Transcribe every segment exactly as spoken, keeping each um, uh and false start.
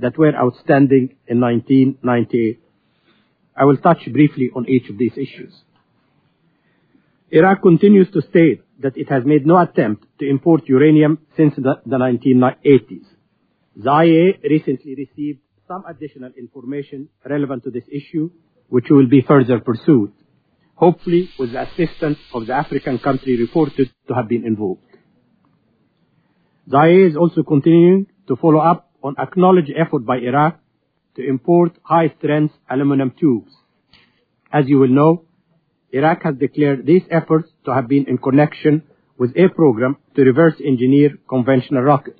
that were outstanding in nineteen ninety-eight. I will touch briefly on each of these issues. Iraq continues to state that it has made no attempt to import uranium since the, the nineteen eighties. The I A E A recently received some additional information relevant to this issue, which will be further pursued, hopefully with the assistance of the African country reported to have been invoked. The I A E A is also continuing to follow up on acknowledged effort by Iraq to import high-strength aluminum tubes. As you will know, Iraq has declared these efforts to have been in connection with a program to reverse engineer conventional rockets.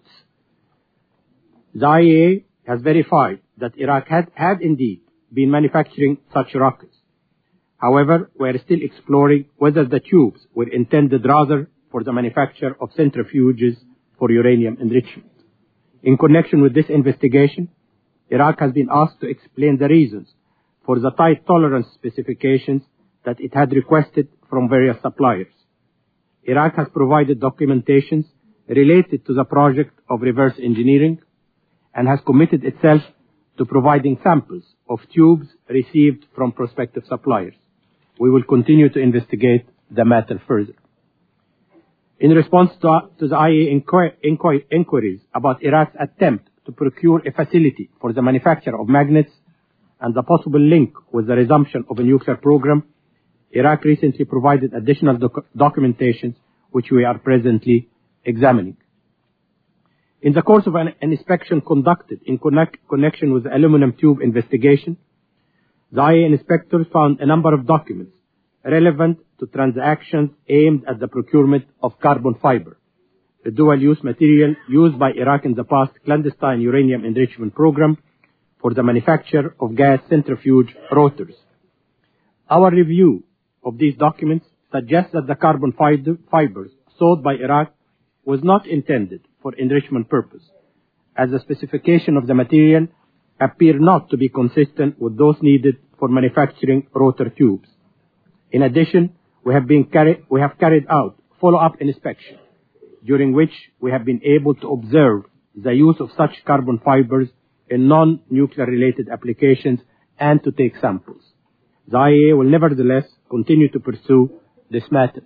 The I A E A has verified that Iraq had, had indeed been manufacturing such rockets. However, we are still exploring whether the tubes were intended rather for the manufacture of centrifuges for uranium enrichment. In connection with this investigation, Iraq has been asked to explain the reasons for the tight tolerance specifications that it had requested from various suppliers. Iraq has provided documentations related to the project of reverse engineering and has committed itself to providing samples of tubes received from prospective suppliers. We will continue to investigate the matter further. In response to, to the I A E A inquir- inquir- inquiries about Iraq's attempt to procure a facility for the manufacture of magnets and the possible link with the resumption of a nuclear program, Iraq recently provided additional doc- documentation which we are presently examining. In the course of an, an inspection conducted in connect, connection with the aluminum tube investigation, the I A E A inspectors found a number of documents relevant to transactions aimed at the procurement of carbon fiber, a dual-use material used by Iraq in the past clandestine uranium enrichment program for the manufacture of gas centrifuge rotors. Our review of these documents suggests that the carbon fibers sold by Iraq was not intended for enrichment purpose, as the specification of the material appear not to be consistent with those needed for manufacturing rotor tubes. In addition, we have, been carri- we have carried out follow-up inspection, during which we have been able to observe the use of such carbon fibers in non-nuclear related applications and to take samples. The I A E A will nevertheless continue to pursue this matter.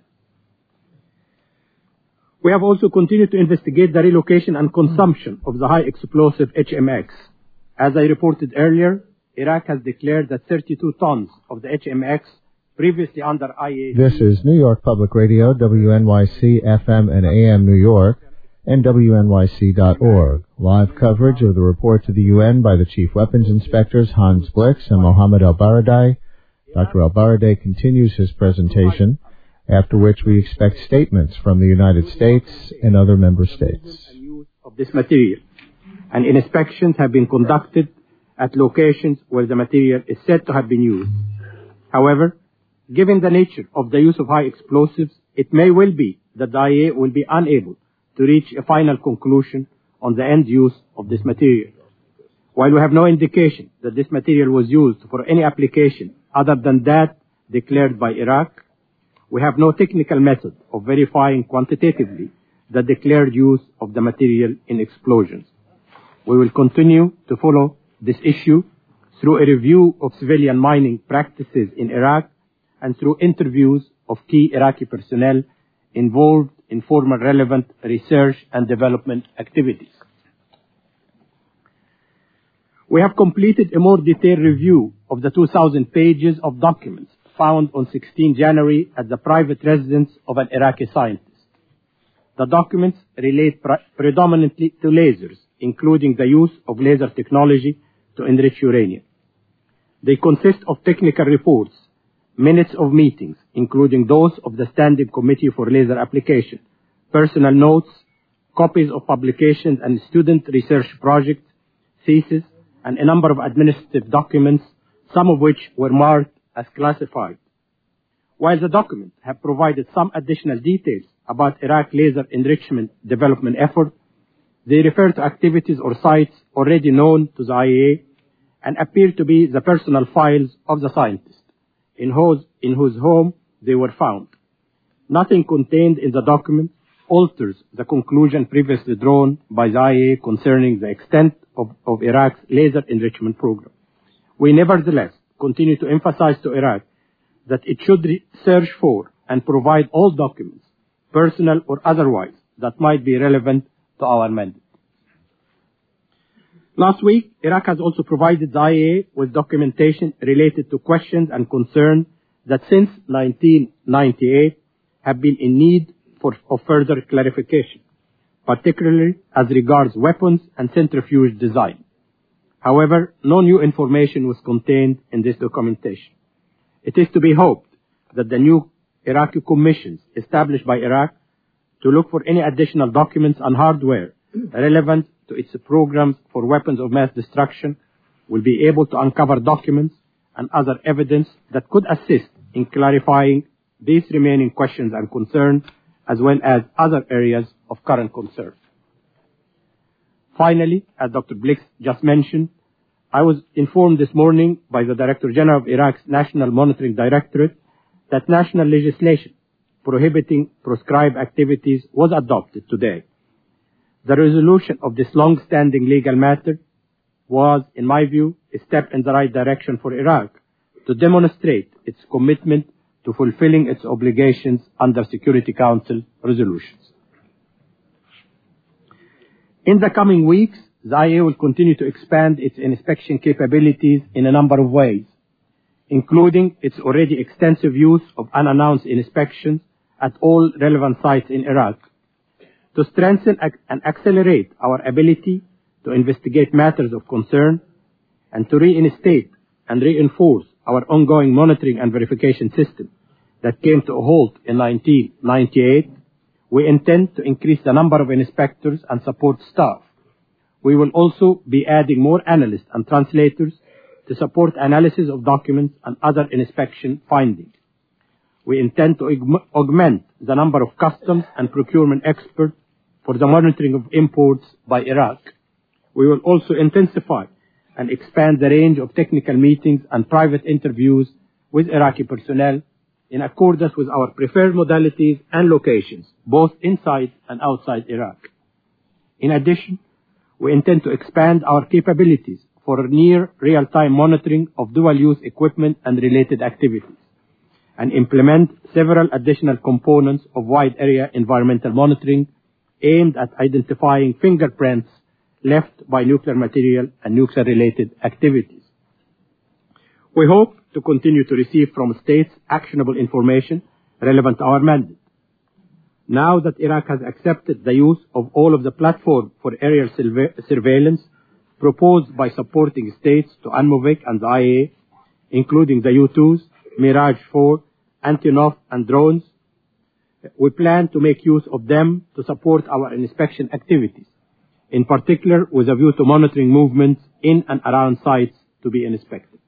We have also continued to investigate the relocation and consumption of the high explosive H M X. As I reported earlier, Iraq has declared that thirty-two tons of the H M X previously under I A E A... This is New York Public Radio, W N Y C F M and A M New York, and W N Y C dot org. Live coverage of the report to the U N by the Chief Weapons Inspectors Hans Blix and Mohammed El-Baradei. Doctor El-Baradei continues his presentation, after which we expect statements from the United States and other member states. Of this material, and inspections have been conducted at locations where the material is said to have been used. However, given the nature of the use of high explosives, it may well be that the I A E A will be unable to reach a final conclusion on the end use of this material. While we have no indication that this material was used for any application other than that declared by Iraq, we have no technical method of verifying quantitatively the declared use of the material in explosions. We will continue to follow this issue through a review of civilian mining practices in Iraq and through interviews of key Iraqi personnel involved in former relevant research and development activities. We have completed a more detailed review of the two thousand pages of documents found on the sixteenth of January at the private residence of an Iraqi scientist. The documents relate pre- predominantly to lasers, including the use of laser technology to enrich uranium. They consist of technical reports, minutes of meetings, including those of the Standing Committee for Laser Application, personal notes, copies of publications and student research projects, theses, and a number of administrative documents, some of which were marked as classified. While the documents have provided some additional details about Iraq laser enrichment development effort, they refer to activities or sites already known to the I A E A and appear to be the personal files of the scientist, in whose, in whose home they were found. Nothing contained in the document alters the conclusion previously drawn by the I A concerning the extent of, of Iraq's laser enrichment program. We nevertheless continue to emphasize to Iraq that it should search for and provide all documents, personal or otherwise, that might be relevant to our mandate. Last week, Iraq has also provided the I A with documentation related to questions and concerns that since nineteen ninety-eight have been in need for, of further clarification, particularly as regards weapons and centrifuge design. However, no new information was contained in this documentation. It is to be hoped that the new Iraqi commissions established by Iraq to look for any additional documents and hardware relevant to its programs for weapons of mass destruction will be able to uncover documents and other evidence that could assist in clarifying these remaining questions and concerns, as well as other areas of current concern. Finally, as Doctor Blix just mentioned, I was informed this morning by the Director General of Iraq's National Monitoring Directorate that national legislation prohibiting proscribed activities was adopted today. The resolution of this long-standing legal matter was, in my view, a step in the right direction for Iraq to demonstrate its commitment to fulfilling its obligations under Security Council resolutions. In the coming weeks, the I A will continue to expand its inspection capabilities in a number of ways, including its already extensive use of unannounced inspections at all relevant sites in Iraq, to strengthen and accelerate our ability to investigate matters of concern, and to reinstate and reinforce our ongoing monitoring and verification system that came to a halt in nineteen ninety-eight. We intend to increase the number of inspectors and support staff. We will also be adding more analysts and translators to support analysis of documents and other inspection findings. We intend to augment the number of customs and procurement experts for the monitoring of imports by Iraq. We will also intensify and expand the range of technical meetings and private interviews with Iraqi personnel in accordance with our preferred modalities and locations, both inside and outside Iraq. In addition, we intend to expand our capabilities for near real-time monitoring of dual-use equipment and related activities, and implement several additional components of wide-area environmental monitoring aimed at identifying fingerprints left by nuclear material and nuclear-related activities. We hope to continue to receive from states actionable information relevant to our mandate. Now that Iraq has accepted the use of all of the platform for aerial surveillance proposed by supporting states to ANMOVIC and the I A, including the U twos, Mirage four, Antonov, and drones, we plan to make use of them to support our inspection activities, in particular with a view to monitoring movements in and around sites to be inspected.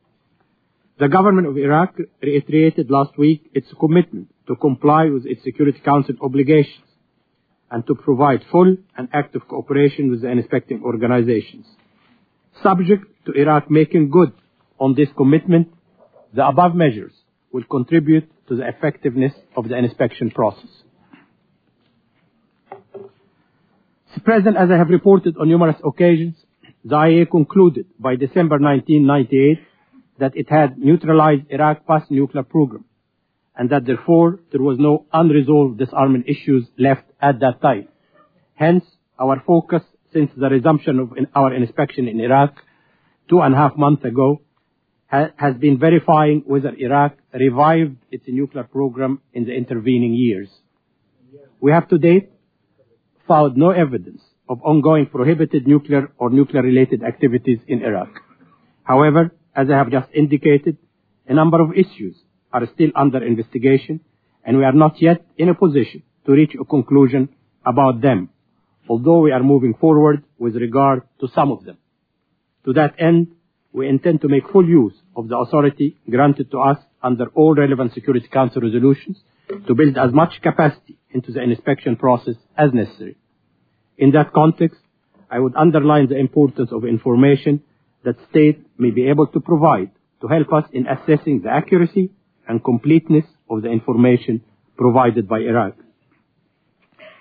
The government of Iraq reiterated last week its commitment to comply with its Security Council obligations and to provide full and active cooperation with the inspecting organizations. Subject to Iraq making good on this commitment, the above measures will contribute to the effectiveness of the inspection process. Mr. President, as I have reported on numerous occasions, the I A concluded by December nineteen ninety-eight that it had neutralized Iraq's past nuclear program, and that therefore there was no unresolved disarmament issues left at that time. Hence, our focus since the resumption of in our inspection in Iraq two and a half months ago ha has been verifying whether Iraq revived its nuclear program in the intervening years. We have to date found no evidence of ongoing prohibited nuclear or nuclear-related activities in Iraq. However, as I have just indicated, a number of issues are still under investigation, and we are not yet in a position to reach a conclusion about them, although we are moving forward with regard to some of them. To that end, we intend to make full use of the authority granted to us under all relevant Security Council resolutions to build as much capacity into the inspection process as necessary. In that context, I would underline the importance of information that states may be able to provide to help us in assessing the accuracy and completeness of the information provided by Iraq.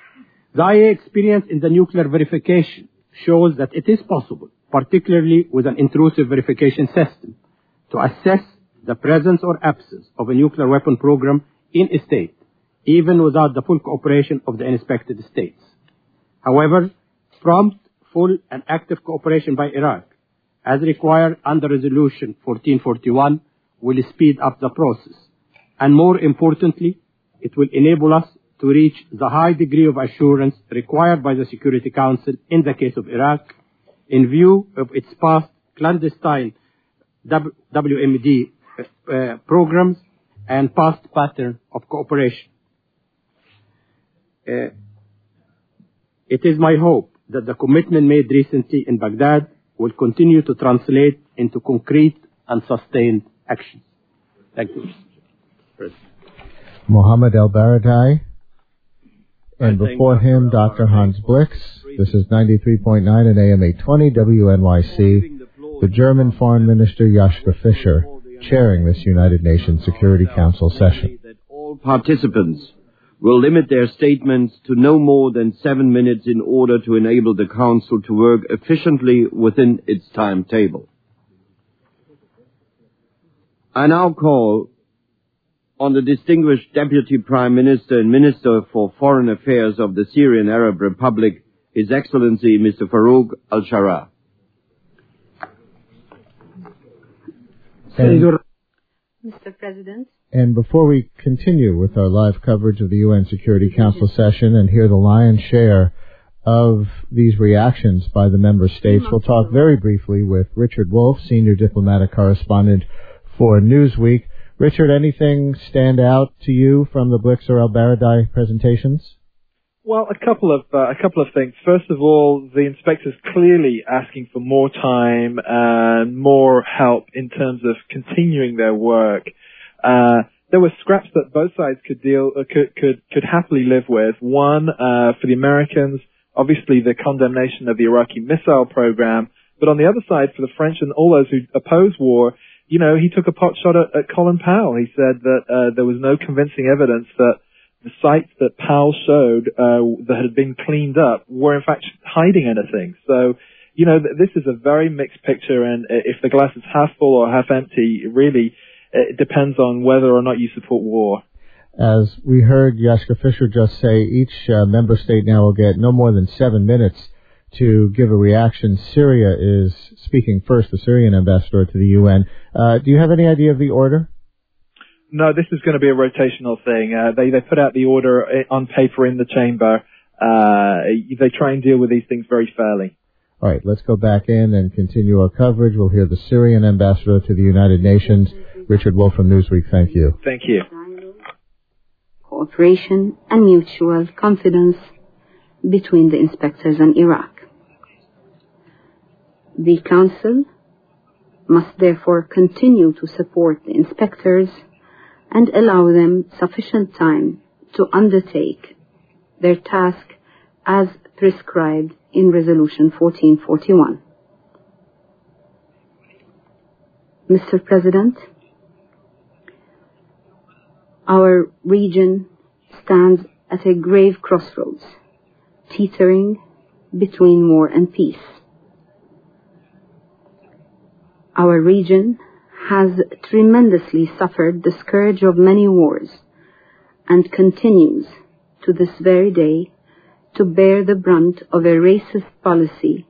The I A E A experience in the nuclear verification shows that it is possible, particularly with an intrusive verification system, to assess the presence or absence of a nuclear weapon program in a state, even without the full cooperation of the inspected states. However, prompt, full, and active cooperation by Iraq, as required under Resolution fourteen forty-one, will speed up the process. And more importantly, it will enable us to reach the high degree of assurance required by the Security Council in the case of Iraq, in view of its past clandestine W M D uh, programs and past pattern of cooperation. Uh, it is my hope that the commitment made recently in Baghdad will continue to translate into concrete and sustained actions. Thank you. Mohammed El-Baradei, and before him, Doctor Hans Blix. This is ninety-three point nine and A M eight twenty W N Y C. The German Foreign Minister Joschka Fischer chairing this United Nations Security Council session. That all participants will limit their statements to no more than seven minutes in order to enable the Council to work efficiently within its timetable. I now call on the distinguished Deputy Prime Minister and Minister for Foreign Affairs of the Syrian Arab Republic, His Excellency Mister Farouk Al-Sharrah. Mister President. And before we continue with our live coverage of the U N Security Council session and hear the lion's share of these reactions by the member states, we'll talk very briefly with Richard Wolff, Senior Diplomatic Correspondent for Newsweek. Richard, anything stand out to you from the Blix or El-Baradei presentations? Well, a couple of uh, a couple of things. First of all, the inspectors clearly asking for more time and more help in terms of continuing their work. Uh, there were scraps that both sides could deal uh, could could could happily live with. One, uh, for the Americans, obviously the condemnation of the Iraqi missile program, but on the other side, for the French and all those who oppose war, you know, he took a pot shot at, at Colin Powell. He said that uh, there was no convincing evidence that the sites that Powell showed uh, that had been cleaned up were in fact hiding anything. So, you know, th- this is a very mixed picture, and if the glass is half full or half empty, really, it depends on whether or not you support war. As we heard Joschka Fischer just say, each uh, member state now will get no more than seven minutes to give a reaction. Syria is speaking first, the Syrian ambassador to the U N. Uh, do you have any idea of the order? No, this is going to be a rotational thing. Uh, they they put out the order on paper in the chamber. Uh, they try and deal with these things very fairly. All right, let's go back in and continue our coverage. We'll hear the Syrian ambassador to the United Nations, Richard Wolff from Newsweek. Thank you. Thank you. Cooperation and mutual confidence between the inspectors and Iraq. The Council must therefore continue to support the inspectors and allow them sufficient time to undertake their task as prescribed in Resolution fourteen forty-one. Mister President, our region stands at a grave crossroads, teetering between war and peace. Our region has tremendously suffered the scourge of many wars and continues to this very day to bear the brunt of a racist policy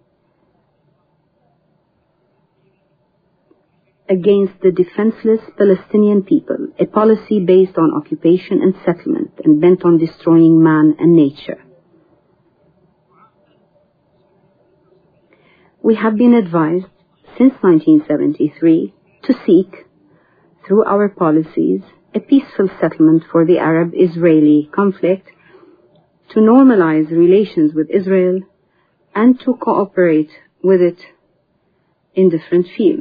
against the defenseless Palestinian people, a policy based on occupation and settlement and bent on destroying man and nature. We have been advised since nineteen seventy-three to seek, through our policies, a peaceful settlement for the Arab-Israeli conflict, to normalize relations with Israel, and to cooperate with it in different fields.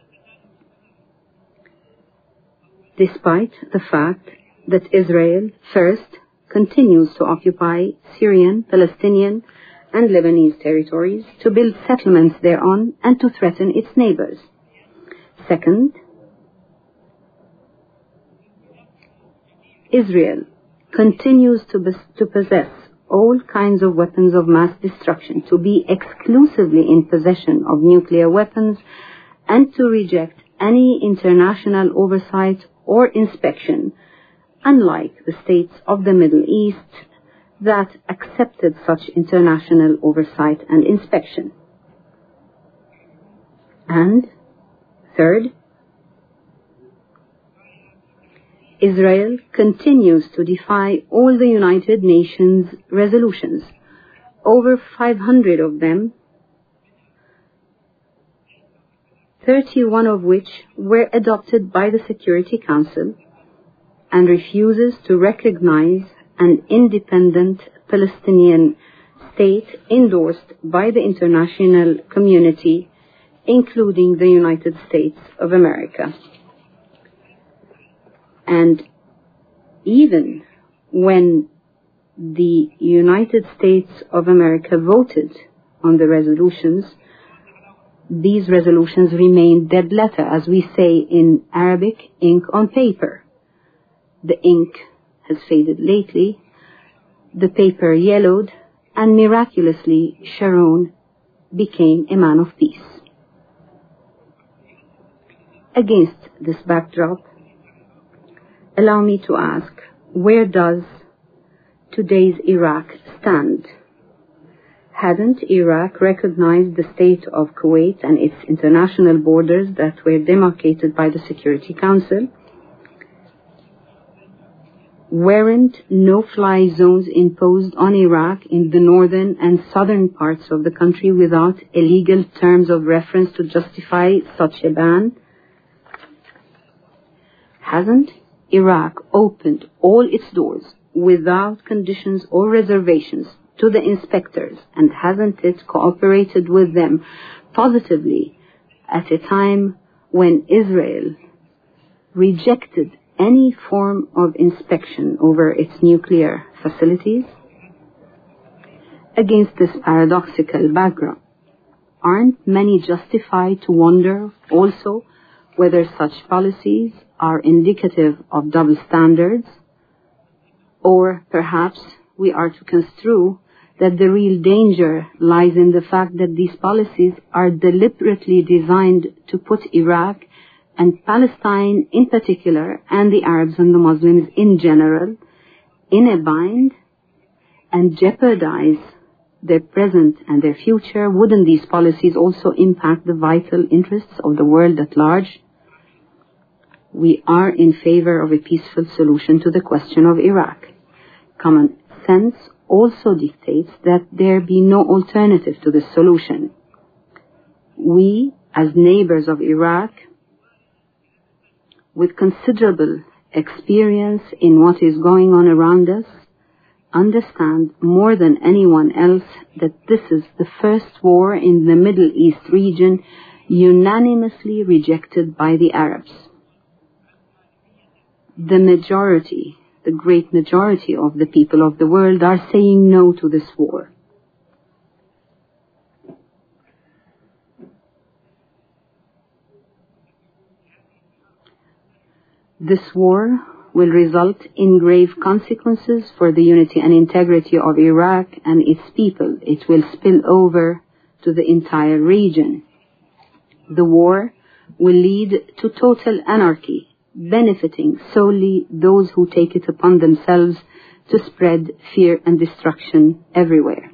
Despite the fact that Israel, first, continues to occupy Syrian, Palestinian, and Lebanese territories, to build settlements thereon, and to threaten its neighbors. Second, Israel continues to, bes- to possess all kinds of weapons of mass destruction, to be exclusively in possession of nuclear weapons, and to reject any international oversight or inspection, unlike the states of the Middle East that accepted such international oversight and inspection. And third, Israel continues to defy all the United Nations resolutions, over five hundred of them, thirty-one of which were adopted by the Security Council, and refuses to recognize an independent Palestinian state endorsed by the international community, including the United States of America. And even when the United States of America voted on the resolutions, these resolutions remain dead letter, as we say in Arabic, ink on paper. The ink has faded lately, the paper yellowed, and miraculously Sharon became a man of peace. Against this backdrop, allow me to ask, where does today's Iraq stand? Hadn't Iraq recognized the state of Kuwait and its international borders that were demarcated by the Security Council? Weren't no-fly zones imposed on Iraq in the northern and southern parts of the country without a legal terms of reference to justify such a ban? Hasn't Iraq opened all its doors without conditions or reservations to the inspectors, and hasn't it cooperated with them positively at a time when Israel rejected any form of inspection over its nuclear facilities? Against this paradoxical background, aren't many justified to wonder also whether such policies are indicative of double standards, or perhaps we are to construe that the real danger lies in the fact that these policies are deliberately designed to put Iraq and Palestine in particular, and the Arabs and the Muslims in general, in a bind and jeopardize their present and their future? Wouldn't these policies also impact the vital interests of the world at large? We are in favor of a peaceful solution to the question of Iraq. Common sense also dictates that there be no alternative to this solution. We, as neighbors of Iraq, with considerable experience in what is going on around us, understand more than anyone else that this is the first war in the Middle East region unanimously rejected by the Arabs. The majority, the great majority of the people of the world are saying no to this war. This war will result in grave consequences for the unity and integrity of Iraq and its people. It will spill over to the entire region. The war will lead to total anarchy, benefiting solely those who take it upon themselves to spread fear and destruction everywhere.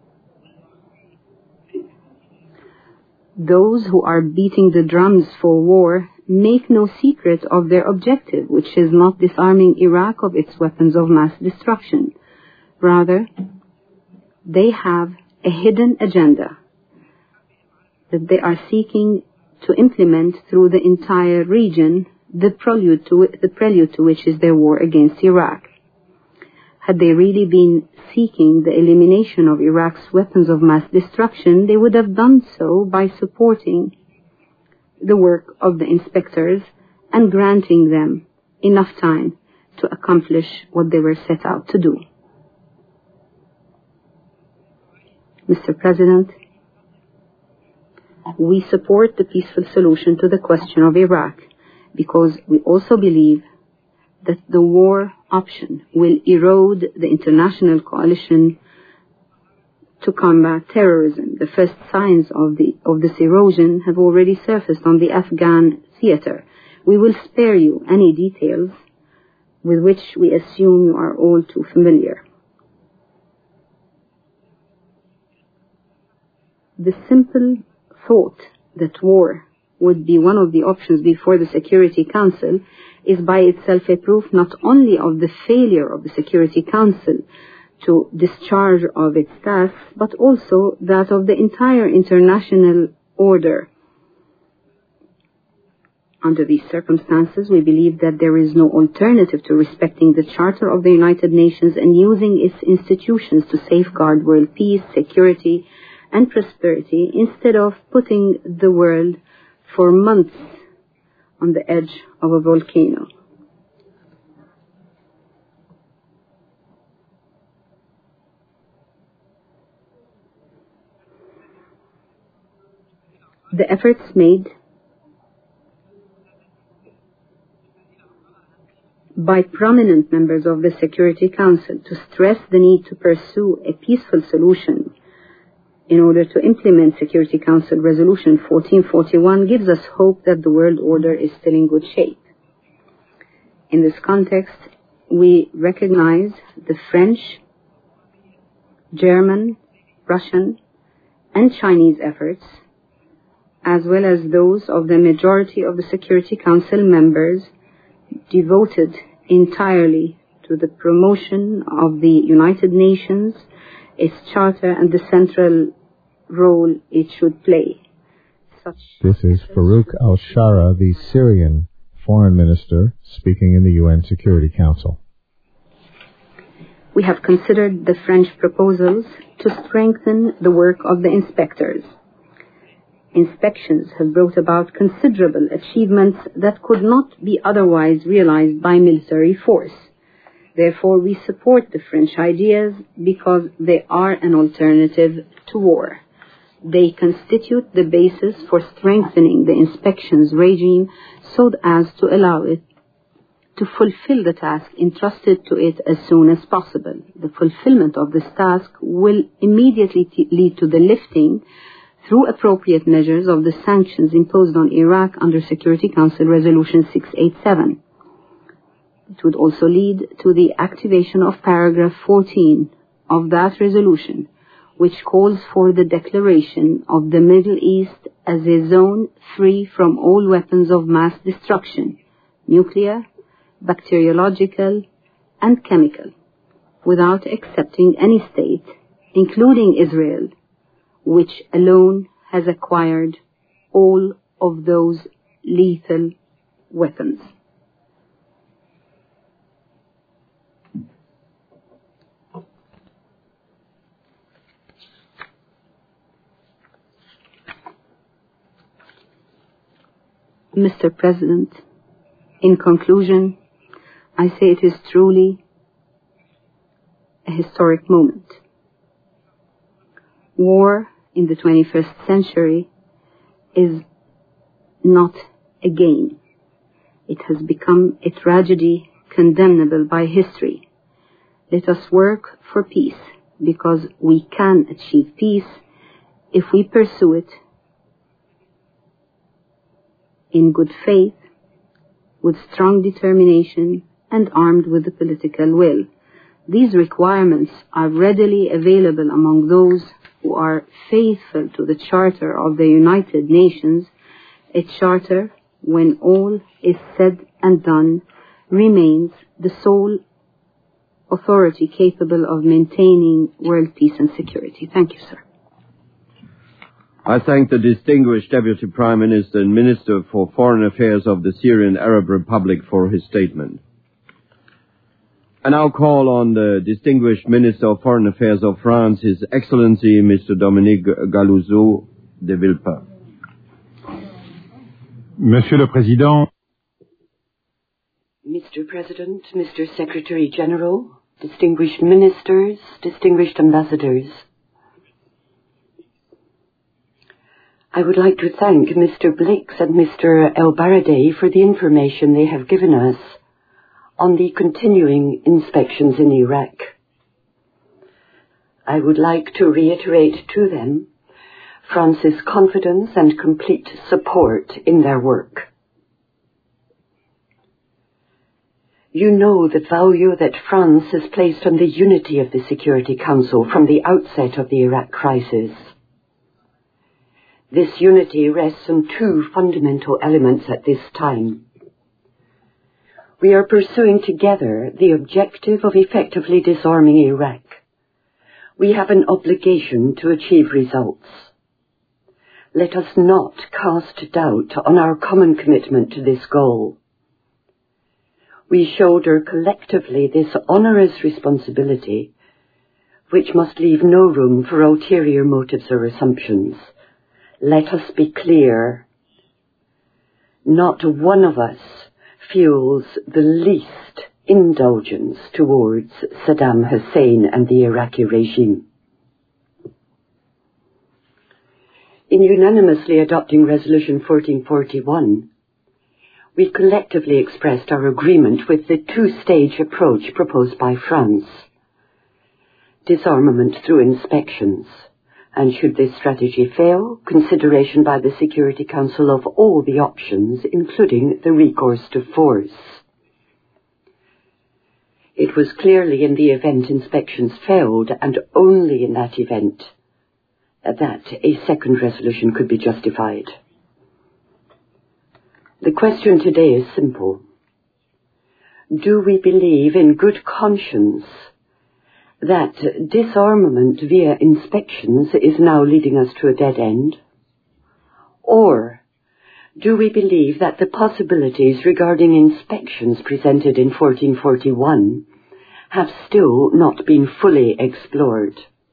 Those who are beating the drums for war make no secret of their objective, which is not disarming Iraq of its weapons of mass destruction. Rather, they have a hidden agenda that they are seeking to implement through the entire region, the prelude to it, the prelude to which is their war against Iraq. Had they really been seeking the elimination of Iraq's weapons of mass destruction, they would have done so by supporting the work of the inspectors and granting them enough time to accomplish what they were set out to do. Mister President, we support the peaceful solution to the question of Iraq because we also believe that the war option will erode the international coalition to combat terrorism. The first signs of, the, of this erosion have already surfaced on the Afghan theater. We will spare you any details with which we assume you are all too familiar. The simple thought that war would be one of the options before the Security Council is by itself a proof not only of the failure of the Security Council to discharge of its tasks, but also that of the entire international order. Under these circumstances, we believe that there is no alternative to respecting the Charter of the United Nations and using its institutions to safeguard world peace, security, and prosperity, instead of putting the world for months on the edge of a volcano. The efforts made by prominent members of the Security Council to stress the need to pursue a peaceful solution in order to implement Security Council Resolution fourteen forty-one gives us hope that the world order is still in good shape. In this context, we recognize the French, German, Russian, and Chinese efforts, as well as those of the majority of the Security Council members devoted entirely to the promotion of the United Nations, its charter, and the central role it should play. Such this is Farouk al-Shara, the Syrian foreign minister, speaking in the U N Security Council. We have considered the French proposals to strengthen the work of the inspectors. Inspections have brought about considerable achievements that could not be otherwise realized by military force. Therefore, we support the French ideas because they are an alternative to war. They constitute the basis for strengthening the inspections regime so as to allow it to fulfill the task entrusted to it as soon as possible. The fulfillment of this task will immediately t- lead to the lifting through appropriate measures of the sanctions imposed on Iraq under Security Council Resolution six eighty-seven. It would also lead to the activation of paragraph fourteen of that resolution, which calls for the declaration of the Middle East as a zone free from all weapons of mass destruction, nuclear, bacteriological, and chemical, without accepting any state, including Israel, which alone has acquired all of those lethal weapons. Mister President, in conclusion, I say it is truly a historic moment. War in the twenty-first century is not a game. It has become a tragedy condemnable by history. Let us work for peace, because we can achieve peace if we pursue it in good faith, with strong determination, and armed with the political will. These requirements are readily available among those who are faithful to the Charter of the United Nations, a charter, when all is said and done, remains the sole authority capable of maintaining world peace and security. Thank you, sir. I thank the distinguished Deputy Prime Minister and Minister for Foreign Affairs of the Syrian Arab Republic for his statement. I now call on the distinguished Minister of Foreign Affairs of France, His Excellency Mister Dominique Galouzot de Villepin. Monsieur le Président, Mister President, Mister Secretary General, distinguished ministers, distinguished ambassadors, I would like to thank Mister Blix and Mister El Baradei for the information they have given us on the continuing inspections in Iraq. I would like to reiterate to them France's confidence and complete support in their work. You know the value that France has placed on the unity of the Security Council from the outset of the Iraq crisis. This unity rests on two fundamental elements at this time. We are pursuing together the objective of effectively disarming Iraq. We have an obligation to achieve results. Let us not cast doubt on our common commitment to this goal. We shoulder collectively this onerous responsibility, which must leave no room for ulterior motives or assumptions. Let us be clear. Not one of us feels the least indulgence towards Saddam Hussein and the Iraqi regime. In unanimously adopting Resolution fourteen forty-one, we collectively expressed our agreement with the two-stage approach proposed by France. Disarmament through inspections, and should this strategy fail, consideration by the Security Council of all the options, including the recourse to force. It was clearly in the event inspections failed, and only in that event, that a second resolution could be justified. The question today is simple. Do we believe in good conscience that disarmament via inspections is now leading us to a dead end? Or do we believe that the possibilities regarding inspections presented in fourteen forty-one have still not been fully explored?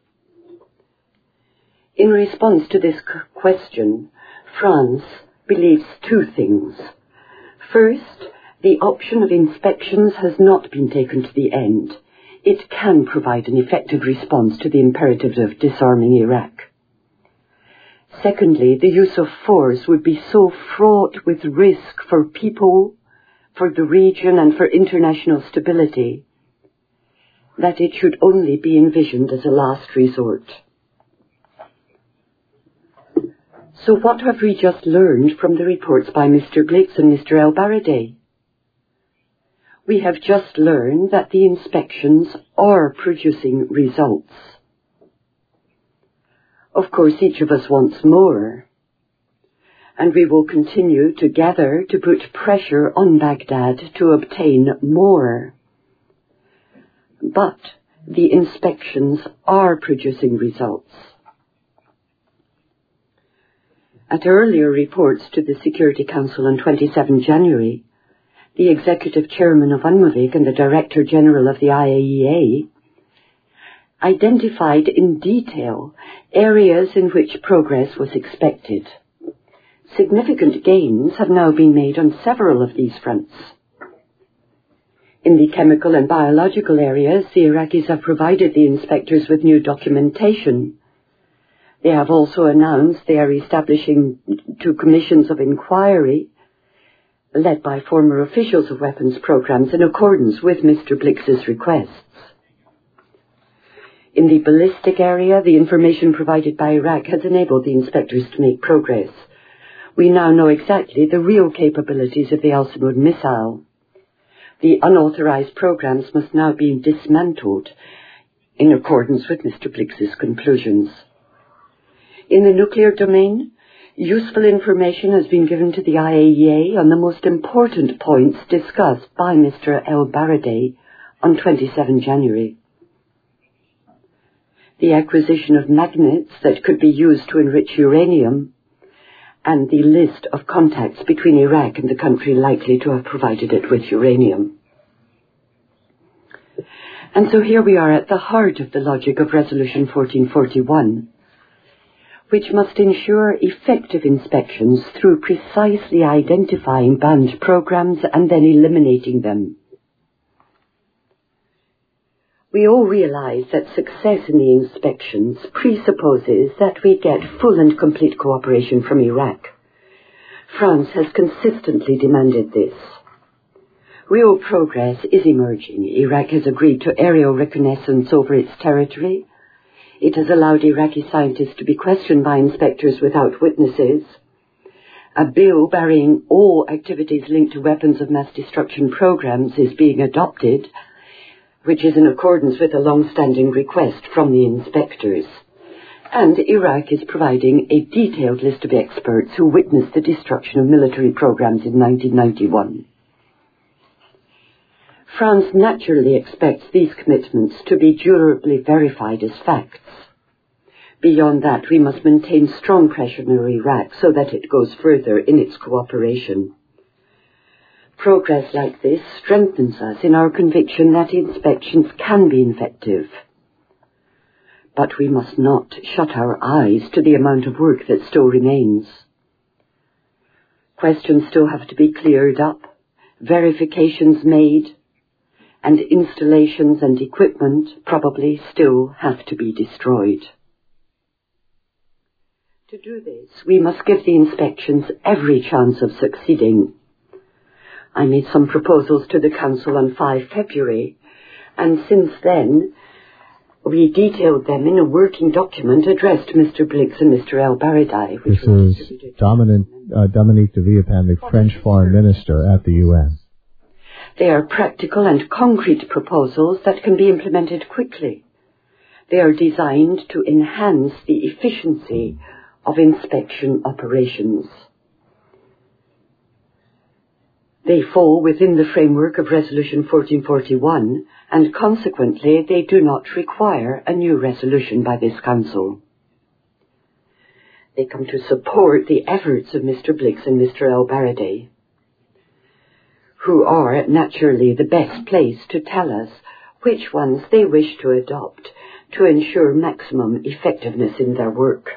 In response to this question, France believes two things. First, the option of inspections has not been taken to the end. It can provide an effective response to the imperatives of disarming Iraq. Secondly, the use of force would be so fraught with risk for people, for the region, and for international stability that it should only be envisioned as a last resort. So what have we just learned from the reports by Mister Blix and Mister El-Baradei? We have just learned that the inspections are producing results. Of course, each of us wants more, and we will continue together to put pressure on Baghdad to obtain more. But the inspections are producing results. At earlier reports to the Security Council on the twenty-seventh of January, the Executive Chairman of UNMOVIC and the Director General of the I A E A identified in detail areas in which progress was expected. Significant gains have now been made on several of these fronts. In the chemical and biological areas, the Iraqis have provided the inspectors with new documentation. They have also announced they are establishing two commissions of inquiry led by former officials of weapons programs in accordance with Mister Blix's requests. In the ballistic area, the information provided by Iraq has enabled the inspectors to make progress. We now know exactly the real capabilities of the Al-Samud missile. The unauthorized programs must now be dismantled in accordance with Mister Blix's conclusions. In the nuclear domain, useful information has been given to the I A E A on the most important points discussed by Mister El-Baradei on the twenty-seventh of January. The acquisition of magnets that could be used to enrich uranium, and the list of contacts between Iraq and the country likely to have provided it with uranium. And so here we are at the heart of the logic of Resolution fourteen forty-one, which must ensure effective inspections through precisely identifying banned programs and then eliminating them. We all realize that success in the inspections presupposes that we get full and complete cooperation from Iraq. France has consistently demanded this. Real progress is emerging. Iraq has agreed to aerial reconnaissance over its territory. It has allowed Iraqi scientists to be questioned by inspectors without witnesses. A bill barring all activities linked to weapons of mass destruction programs is being adopted, which is in accordance with a long-standing request from the inspectors. And Iraq is providing a detailed list of experts who witnessed the destruction of military programs in nineteen ninety-one. France naturally expects these commitments to be durably verified as facts. Beyond that, we must maintain strong pressure on Iraq so that it goes further in its cooperation. Progress like this strengthens us in our conviction that inspections can be effective. But we must not shut our eyes to the amount of work that still remains. Questions still have to be cleared up, verifications made, and installations and equipment probably still have to be destroyed. To do this, we must give the inspections every chance of succeeding. I made some proposals to the Council on the fifth of February, and since then, we detailed them in a working document addressed to Mister Blix and Mister El Baradei. This is Dominique, uh, Dominique de Villepin, the French Foreign Minister at the U N. They are practical and concrete proposals that can be implemented quickly. They are designed to enhance the efficiency of inspection operations. They fall within the framework of Resolution fourteen forty-one, and consequently they do not require a new resolution by this Council. They come to support the efforts of Mister Blix and Mister El Baradei, who are naturally the best placed to tell us which ones they wish to adopt to ensure maximum effectiveness in their work.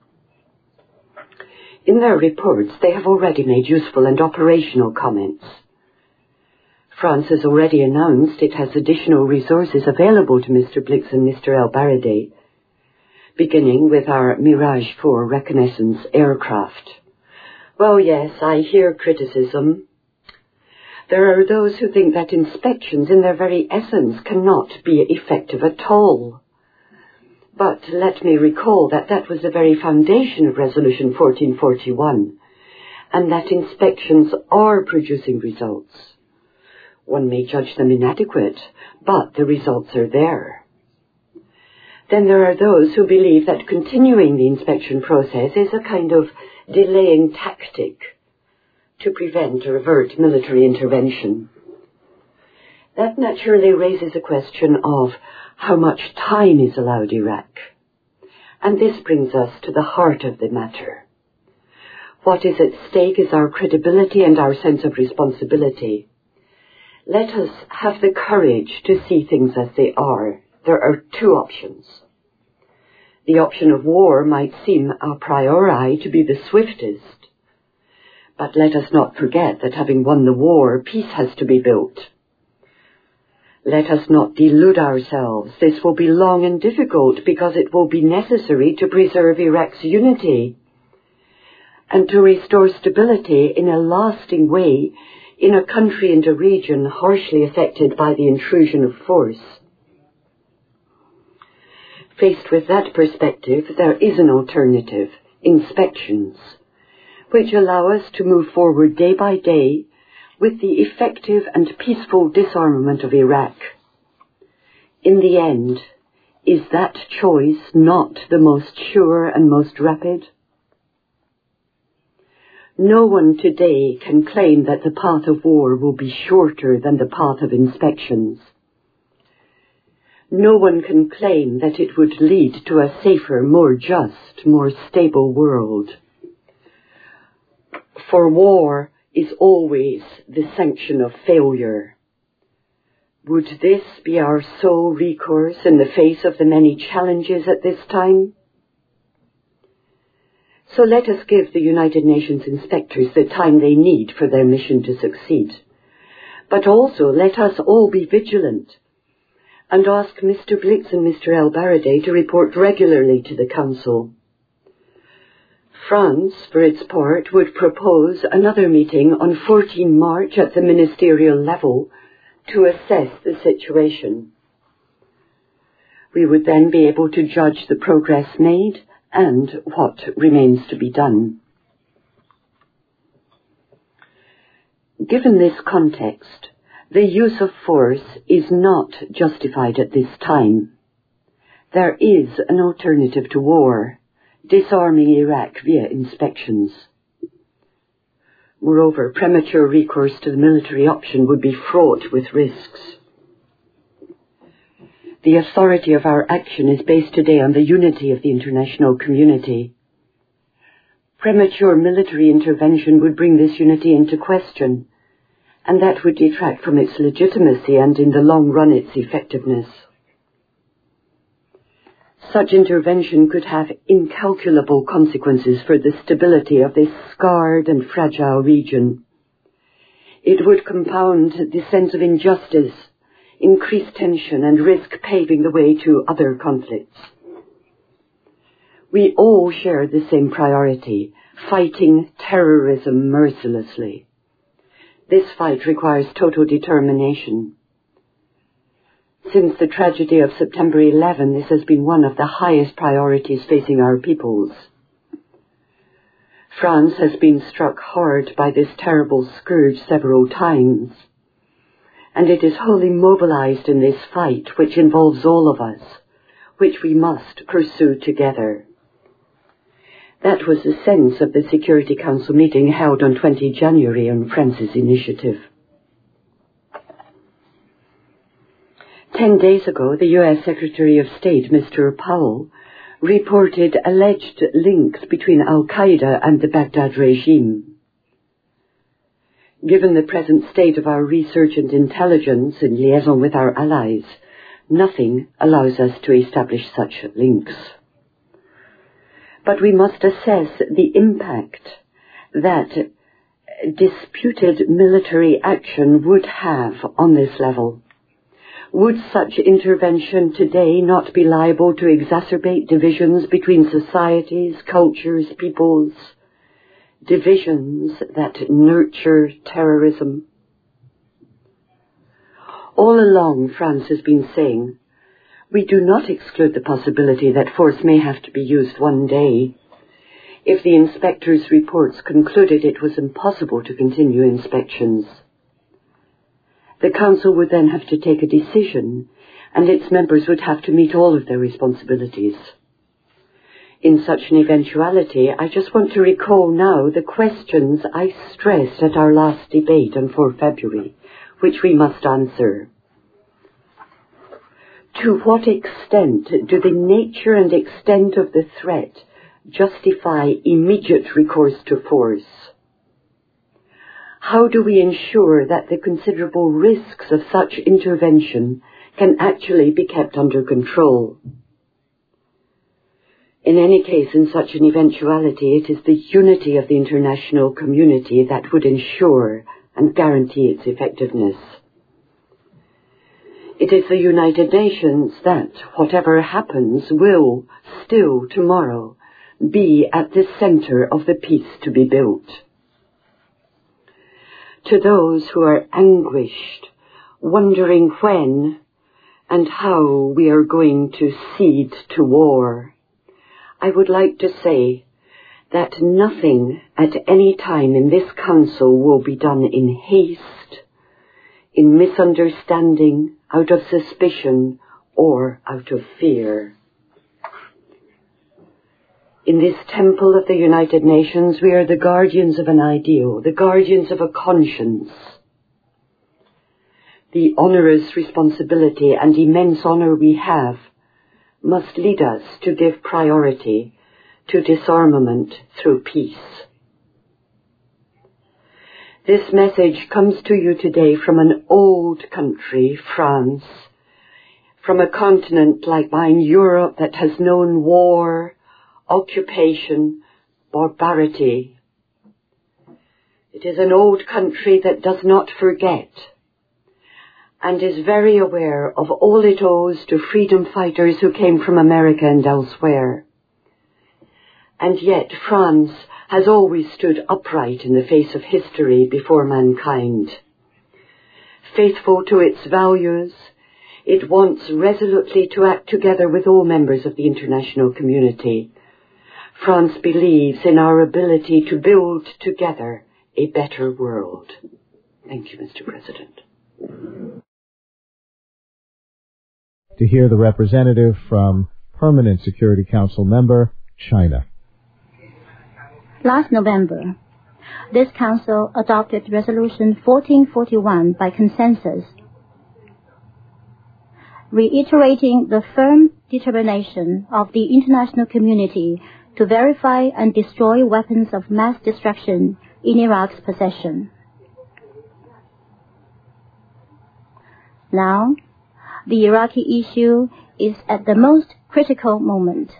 In their reports, they have already made useful and operational comments. France has already announced it has additional resources available to Mister Blix and Mister El Baradei, beginning with our Mirage four reconnaissance aircraft. Well, yes, I hear criticism. There are those who think that inspections in their very essence cannot be effective at all. But let me recall that that was the very foundation of Resolution fourteen forty-one, and that inspections are producing results. One may judge them inadequate, but the results are there. Then there are those who believe that continuing the inspection process is a kind of delaying tactic to prevent or avert military intervention. That naturally raises a question of how much time is allowed Iraq. And this brings us to the heart of the matter. What is at stake is our credibility and our sense of responsibility. Let us have the courage to see things as they are. There are two options. The option of war might seem a priori to be the swiftest, but let us not forget that having won the war, peace has to be built. Let us not delude ourselves. This will be long and difficult because it will be necessary to preserve Iraq's unity and to restore stability in a lasting way in a country and a region harshly affected by the intrusion of force. Faced with that perspective, there is an alternative, inspections, which allow us to move forward day by day with the effective and peaceful disarmament of Iraq. In the end, is that choice not the most sure and most rapid? No one today can claim that the path of war will be shorter than the path of inspections. No one can claim that it would lead to a safer, more just, more stable world. For war is always the sanction of failure. Would this be our sole recourse in the face of the many challenges at this time? So let us give the United Nations inspectors the time they need for their mission to succeed. But also let us all be vigilant and ask Mister Blix and Mister El Baradei to report regularly to the Council. France, for its part, would propose another meeting on the fourteenth of March at the ministerial level to assess the situation. We would then be able to judge the progress made and what remains to be done. Given this context, the use of force is not justified at this time. There is an alternative to war, disarming Iraq via inspections. Moreover, premature recourse to the military option would be fraught with risks. The authority of our action is based today on the unity of the international community. Premature military intervention would bring this unity into question, and that would detract from its legitimacy and, in the long run, its effectiveness. Such intervention could have incalculable consequences for the stability of this scarred and fragile region. It would compound the sense of injustice, increase tension, and risk paving the way to other conflicts. We all share the same priority, fighting terrorism mercilessly. This fight requires total determination. Since the tragedy of September eleventh, this has been one of the highest priorities facing our peoples. France has been struck hard by this terrible scourge several times, and it is wholly mobilized in this fight, which involves all of us, which we must pursue together. That was the sense of the Security Council meeting held on the twentieth of January on France's initiative. Ten days ago, the U S Secretary of State, Mister Powell, reported alleged links between Al-Qaeda and the Baghdad regime. Given the present state of our research and intelligence in liaison with our allies, nothing allows us to establish such links. But we must assess the impact that disputed military action would have on this level. Would such intervention today not be liable to exacerbate divisions between societies, cultures, peoples, divisions that nurture terrorism? All along, France has been saying, we do not exclude the possibility that force may have to be used one day. If the inspectors' reports concluded it was impossible to continue inspections, the Council would then have to take a decision, and its members would have to meet all of their responsibilities. In such an eventuality, I just want to recall now the questions I stressed at our last debate on the fourth of February, which we must answer. To what extent do the nature and extent of the threat justify immediate recourse to force? How do we ensure that the considerable risks of such intervention can actually be kept under control? In any case, in such an eventuality, it is the unity of the international community that would ensure and guarantee its effectiveness. It is the United Nations that, whatever happens, will still tomorrow be at the center of the peace to be built. To those who are anguished, wondering when and how we are going to cede to war, I would like to say that nothing at any time in this Council will be done in haste, in misunderstanding, out of suspicion, or out of fear. In this temple of the United Nations, we are the guardians of an ideal, the guardians of a conscience. The onerous responsibility and immense honor we have must lead us to give priority to disarmament through peace. This message comes to you today from an old country, France, from a continent like mine, Europe, that has known war, occupation, barbarity. It is an old country that does not forget and is very aware of all it owes to freedom fighters who came from America and elsewhere. And yet France has always stood upright in the face of history before mankind. Faithful to its values, It wants resolutely to act together with all members of the international community. France believes in our ability to build together a better world. Thank you, Mister President. To hear the representative from Permanent Security Council member, China. Last November, this Council adopted Resolution fourteen forty-one by consensus, reiterating the firm determination of the international community to verify and destroy weapons of mass destruction in Iraq's possession. Now, the Iraqi issue is at the most critical moment.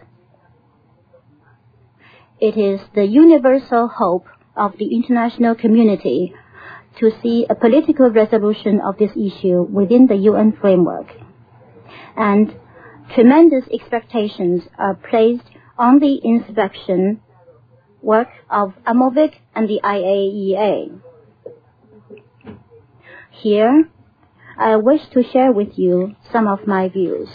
It is the universal hope of the international community to see a political resolution of this issue within the U N framework. And tremendous expectations are placed on the inspection work of AMOVIC and the I A E A. Here, I wish to share with you some of my views.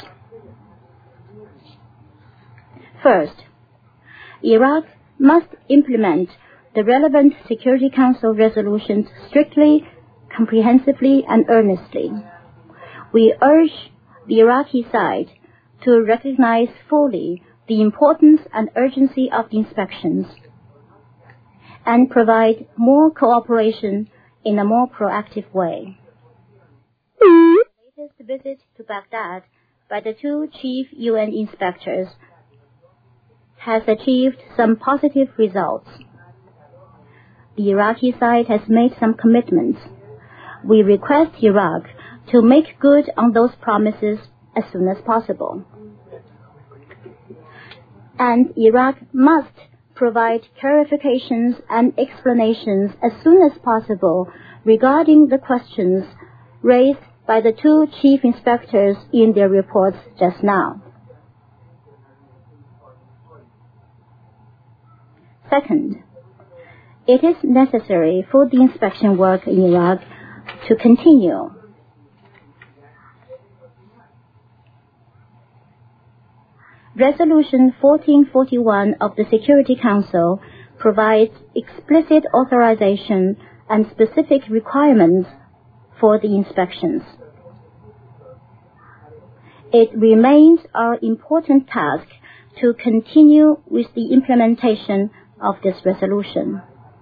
First, Iraq must implement the relevant Security Council resolutions strictly, comprehensively, and earnestly. We urge the Iraqi side to recognize fully the importance and urgency of the inspections and provide more cooperation in a more proactive way. The latest visit to Baghdad by the two chief U N inspectors has achieved some positive results. The Iraqi side has made some commitments. We request Iraq to make good on those promises as soon as possible. And Iraq must provide clarifications and explanations as soon as possible regarding the questions raised by the two chief inspectors in their reports just now. Second, it is necessary for the inspection work in Iraq to continue. Resolution fourteen forty-one of the Security Council provides explicit authorization and specific requirements for the inspections. It remains our important task to continue with the implementation of this resolution.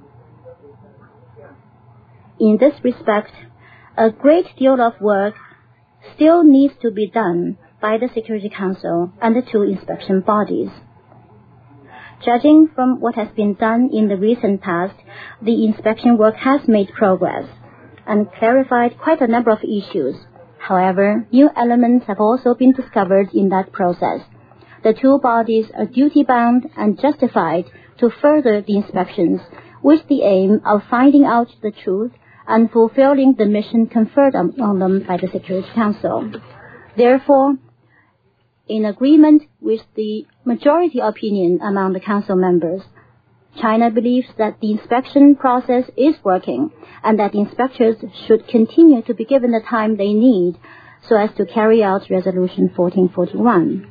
In this respect, a great deal of work still needs to be done by the Security Council and the two inspection bodies. Judging from what has been done in the recent past, the inspection work has made progress and clarified quite a number of issues. However, new elements have also been discovered in that process. The two bodies are duty-bound and justified to further the inspections with the aim of finding out the truth and fulfilling the mission conferred on them by the Security Council. Therefore, in agreement with the majority opinion among the Council members, China believes that the inspection process is working and that inspectors should continue to be given the time they need so as to carry out Resolution fourteen forty-one.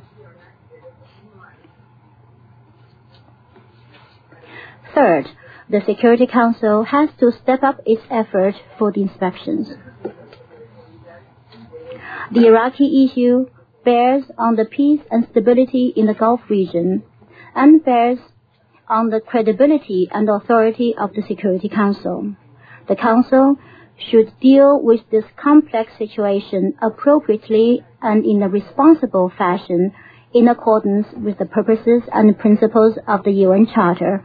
Third, the Security Council has to step up its effort for the inspections. The Iraqi issue bears on the peace and stability in the Gulf region and bears on the credibility and authority of the Security Council. The Council should deal with this complex situation appropriately and in a responsible fashion in accordance with the purposes and principles of the U N Charter,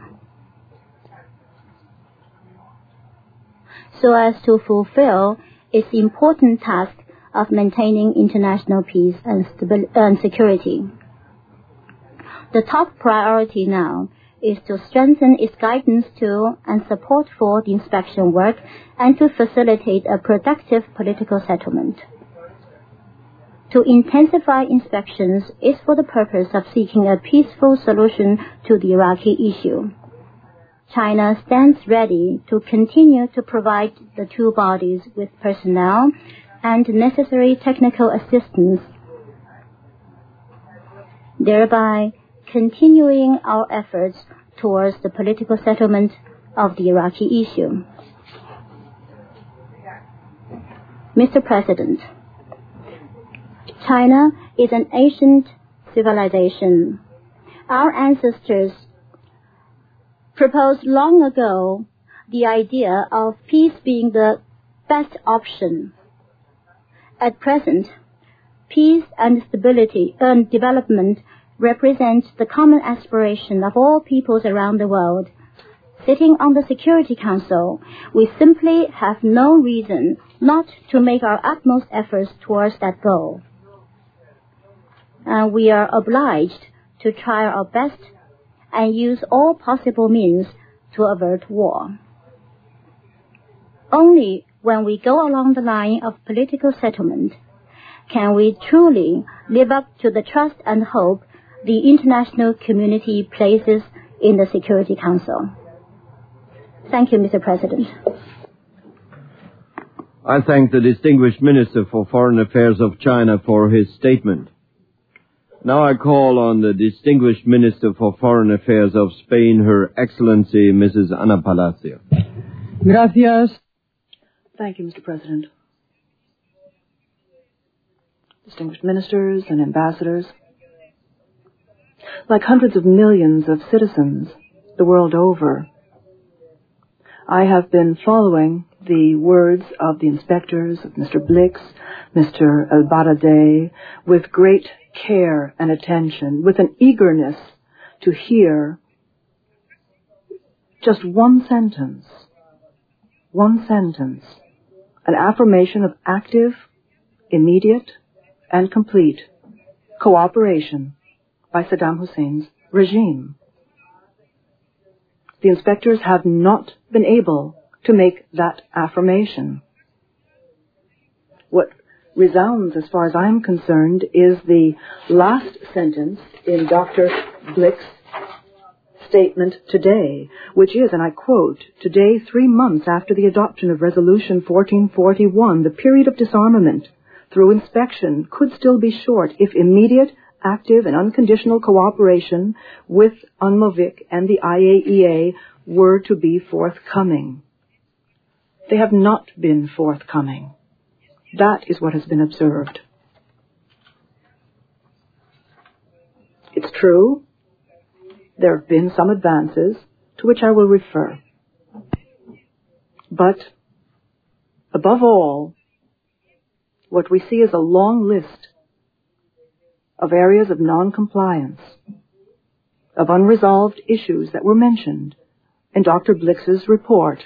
so as to fulfill its important task of maintaining international peace and, stabi- and security. The top priority now is to strengthen its guidance to and support for the inspection work and to facilitate a productive political settlement. To intensify inspections is for the purpose of seeking a peaceful solution to the Iraqi issue. China stands ready to continue to provide the two bodies with personnel and necessary technical assistance, thereby continuing our efforts towards the political settlement of the Iraqi issue. Mister President, China is an ancient civilization. Our ancestors proposed long ago the idea of peace being the best option. At present, peace and stability and development represent the common aspiration of all peoples around the world. Sitting on the Security Council, we simply have no reason not to make our utmost efforts towards that goal. And we are obliged to try our best and use all possible means to avert war. Only when we go along the line of political settlement can we truly live up to the trust and hope the international community places in the Security Council. Thank you, Mister President. I thank the distinguished Minister for Foreign Affairs of China for his statement. Now I call on the distinguished Minister for Foreign Affairs of Spain, Her Excellency Missus Ana Palacio. Gracias. Thank you, Mister President. Distinguished ministers and ambassadors, like hundreds of millions of citizens the world over, I have been following the words of the inspectors, of Mister Blix, Mister El-Baradei, with great care and attention, with an eagerness to hear just one sentence, one sentence, an affirmation of active, immediate, and complete cooperation by Saddam Hussein's regime. The inspectors have not been able to make that affirmation. What resounds, as far as I'm concerned, is the last sentence in Doctor Blix's statement today, which is, and I quote, "Today, three months after the adoption of Resolution fourteen forty-one, the period of disarmament through inspection could still be short if immediate, active, and unconditional cooperation with UNMOVIC and the I A E A were to be forthcoming." They have not been forthcoming. That is what has been observed. It's true, there have been some advances to which I will refer. But, above all, what we see is a long list of areas of non-compliance, of unresolved issues that were mentioned in Doctor Blix's report,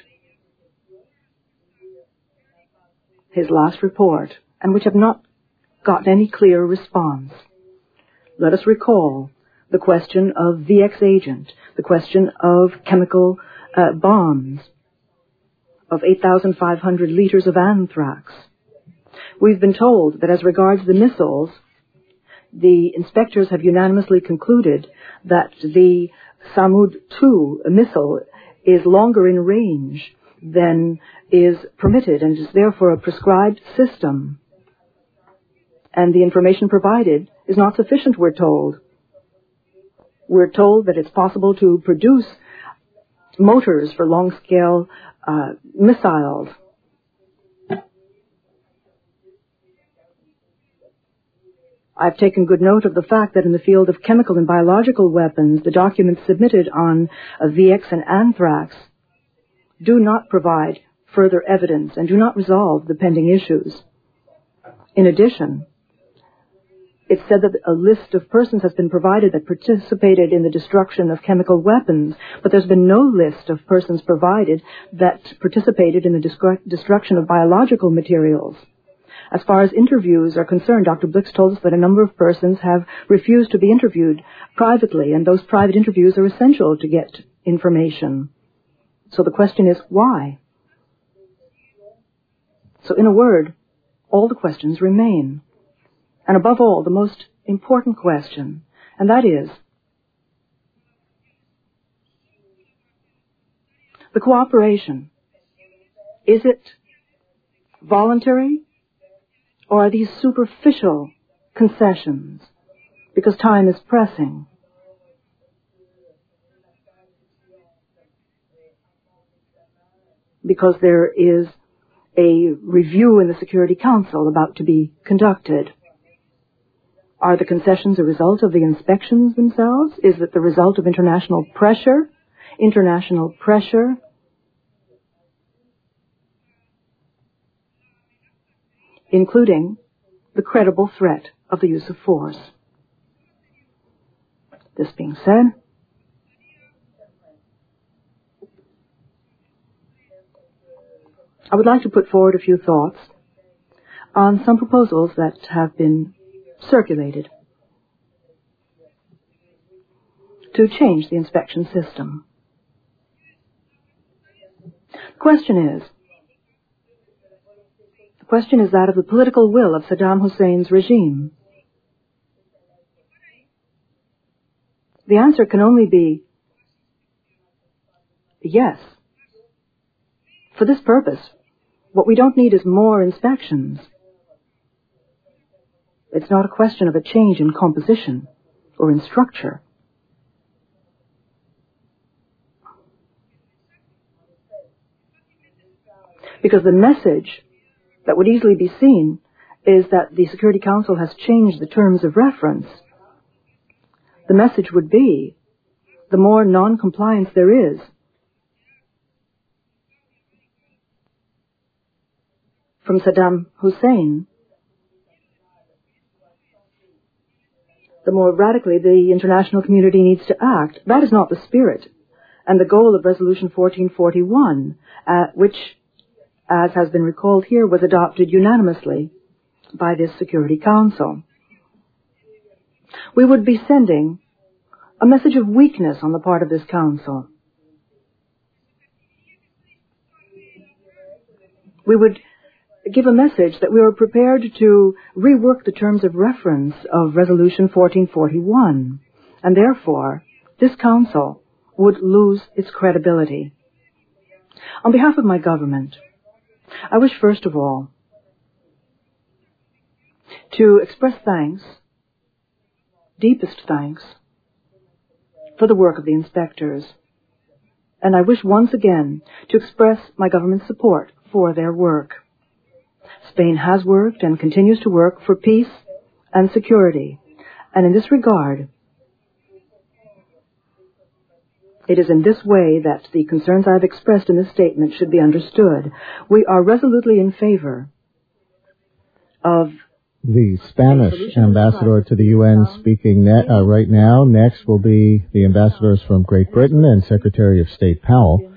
his last report, and which have not got any clear response. Let us recall the question of V X agent, the question of chemical uh, bombs, of eight thousand five hundred liters of anthrax. We've been told that as regards the missiles, the inspectors have unanimously concluded that the Samud two missile is longer in range than is permitted and is therefore a prescribed system. And the information provided is not sufficient, we're told. We're told that it's possible to produce motors for long-scale uh, missiles. I've taken good note of the fact that in the field of chemical and biological weapons, the documents submitted on uh, V X and anthrax do not provide further evidence and do not resolve the pending issues. In addition, it's said that a list of persons has been provided that participated in the destruction of chemical weapons, but there's been no list of persons provided that participated in the destru- destruction of biological materials. As far as interviews are concerned, Doctor Blix told us that a number of persons have refused to be interviewed privately, and those private interviews are essential to get information. So the question is, why? So in a word, all the questions remain. And above all, the most important question, and that is, the cooperation. Is it voluntary? Or are these superficial concessions because time is pressing? Because there is a review in the Security Council about to be conducted. Are the concessions a result of the inspections themselves? Is it the result of international pressure? International pressure including the credible threat of the use of force. This being said, I would like to put forward a few thoughts on some proposals that have been circulated to change the inspection system. The question is, the question is that of the political will of Saddam Hussein's regime. The answer can only be yes. For this purpose, what we don't need is more inspections. It's not a question of a change in composition or in structure. Because the message that would easily be seen is that the Security Council has changed the terms of reference. The message would be, the more non-compliance there is, from Saddam Hussein, the more radically the international community needs to act. That is not the spirit and the goal of Resolution fourteen forty-one, uh, which, as has been recalled here, was adopted unanimously by this Security Council. We would be sending a message of weakness on the part of this Council. We would give a message that we are prepared to rework the terms of reference of Resolution fourteen forty-one, and therefore this Council would lose its credibility. On behalf of my government, I wish first of all to express thanks, deepest thanks, for the work of the inspectors, and I wish once again to express my government's support for their work. Spain has worked and continues to work for peace and security, and in this regard, it is in this way that the concerns I have expressed in this statement should be understood. We are resolutely in favor of the Spanish ambassador to the U N speaking ne- uh, right now. Next will be the ambassadors from Great Britain and Secretary of State Powell.